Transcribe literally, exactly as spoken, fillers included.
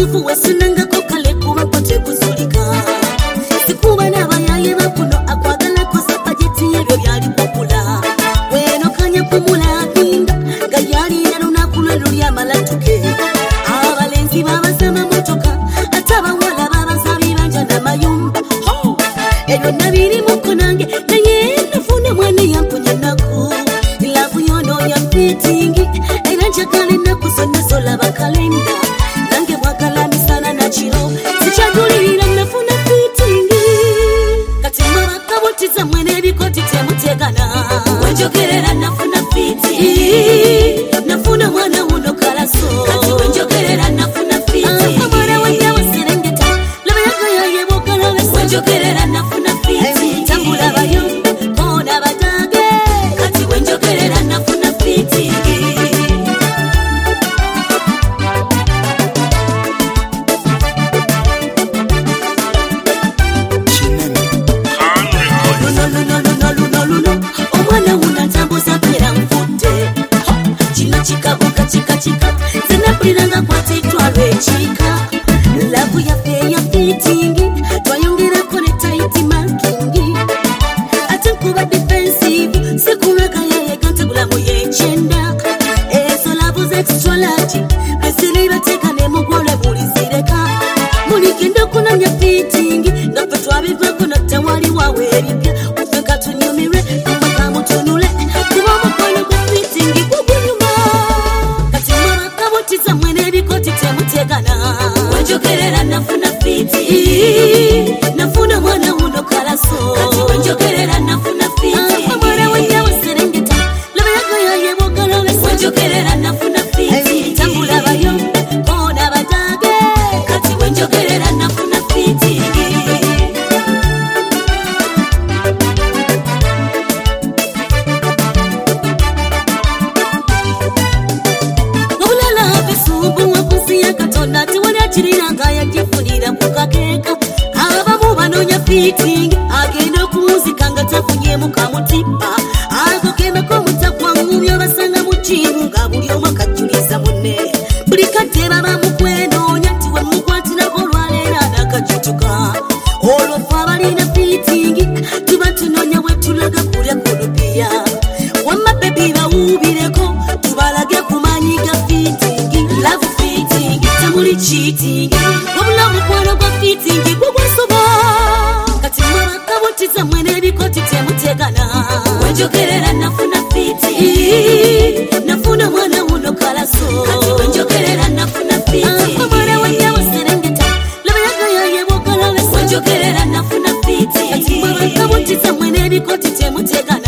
butufu wesunanga ko kale kuba kote kuzulika sikuba nabayaye bakuno akwagala kosa pajeti ebyo byali popula weno kanya kumula pinga gayali nalunakulo luli amalatuke abalenzi babasama motoka atabawala babasabi banja namayumba ebyo nabiri mukonange naye nafuna mwana yampunya naku ilavu yono ya fitingi era njagala ennaku zonna zolaba kalenda nange bwagala misana na kiro sikyagulirira nafuna fitingi kati mwabakabotiza mwene ebikoti temutegana wenjogerera nafuna fitingi nafuna mwana wuno kalaso kati wenjogerera nafuna fitingi amara wanya waserengeta laba yagayaye bokalawe wenjogerera nafuna fitingi tambula bayombe kona batage kati wenjogerera nafuna fitingi omwana wuna ntambuza pera nfudde kino kikabuka kikakika zenapuliranga kwatitwa lwekika lavu yaffe ya fitingi twayongerako ne taiti makingi ate nkuba defensive sikulwagayaye kantegulamu yekyenda ezo lavu zextralati besiribateeka nemugole bulizireka muligenda okunanya fitingi nga ffe twabivako notewali wawe ebipya ofeka tunyumirwe amakamutunule kuba omukono gwa fitingi gugunyuma kati mwabakabotiza mwene ebikoti temutegana wenjogerera nafuna fitingi nafuna mwana wuno kalaso kati wenjogerera nafuna fitingi amara wenya waserengeta laba yagayaye bogalawe wenjogerera nafuna fitingi tambula bayombe kona batage kati wenjogerera nafuna fitingi obulala besubu wakusi ya katonda tiwali akiriranga yagifunira ku kakeeka abamu banoonya fitingi agenda okumuzika nga tafunyemu kamutipa ako kemako mutakwangumya basanga mu kimu nga buli omu akajjuliza munne buli kadde baba mukwenoonya nti we mukwatirako olwaleera nakajjutuka olwo ffe abalina fitingi tuba tunoonya bwe tulaga kulya kulupiya wamma bebi bawuubireko tubalage kumanyi ga fitingi lavu fitingi temuli cheatingi wabula omukwano gwa fitingi gugwasoba kati mwabakabotiza mwene ebikoti temutegana wenjogerera nafuna fitingi nafuna mwana wuno kalaso kati wenjogerera nafuna fitingi amara wanya waserengeta laba yagayaye bokalawe wenjogerera nafuna fitingi kati mwabakabotiza mwene ebikoti temutegana